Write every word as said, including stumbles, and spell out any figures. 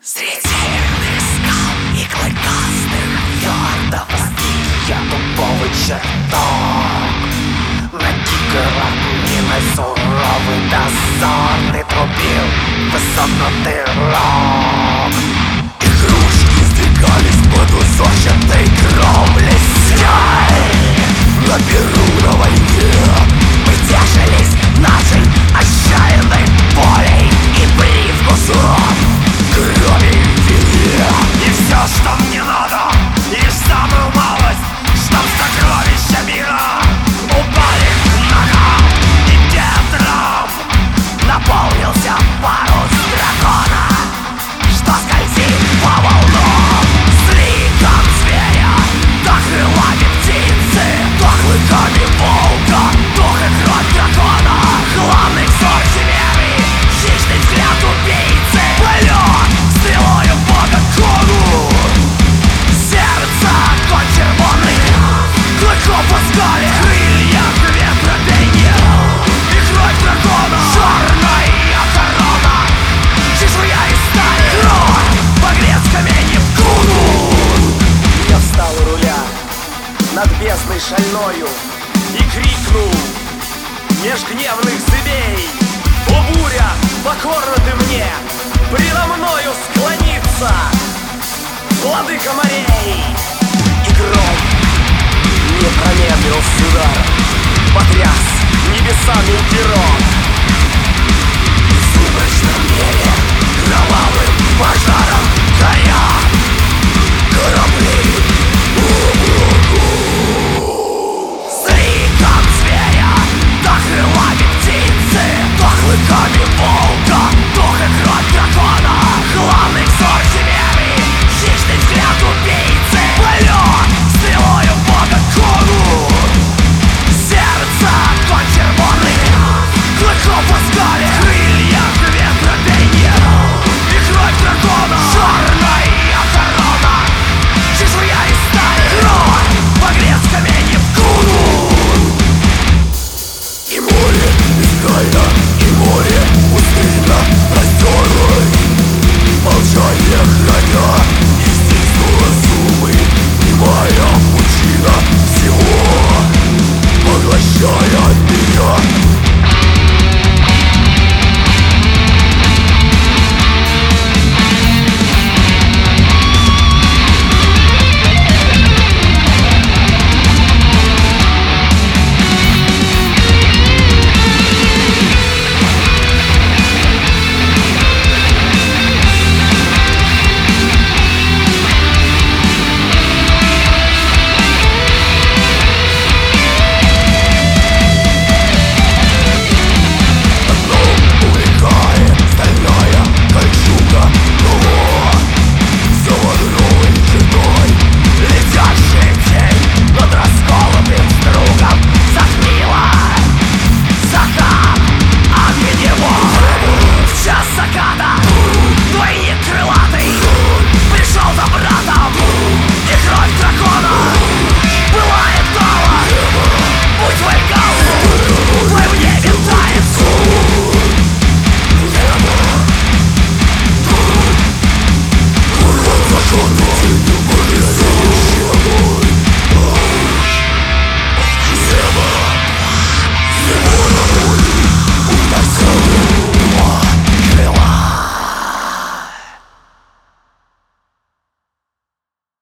Среди северных скал и клыкастых фьордов я дубовый чертог. Над равниной суровый дозорный трубил высокнутый рог. Игрушки сдвигались под узорчатой кровлей стяй. На Перу на войне мы тешились нашей отчаянной болей и привкусом крови и вине. И все, что мне надо, лишь самую малость, чтоб сокровища мира упали к ногам и ветром наполнился парус дракона, что скользит по волнам с ликом зверя, то крылами птицы, то клыками волка, то как кровь дракона. Главный взор химеры, хищный взгляд убийцы, полет стрелою по дракону. Сердце кот червоный, клыков в скале, крылья ветра пеньел и кровь дракона. Черная корона, чешуя из стали, кровь погрец каменьев куну. Я встал у руля над бездной шальною и крикнул меж гневных зыбей: о, буря, покорна ты мне, предо мною склониться, владыка морей. И гром не промедлил с ударом, потряс небесами пером. В сумрачном небе кровавый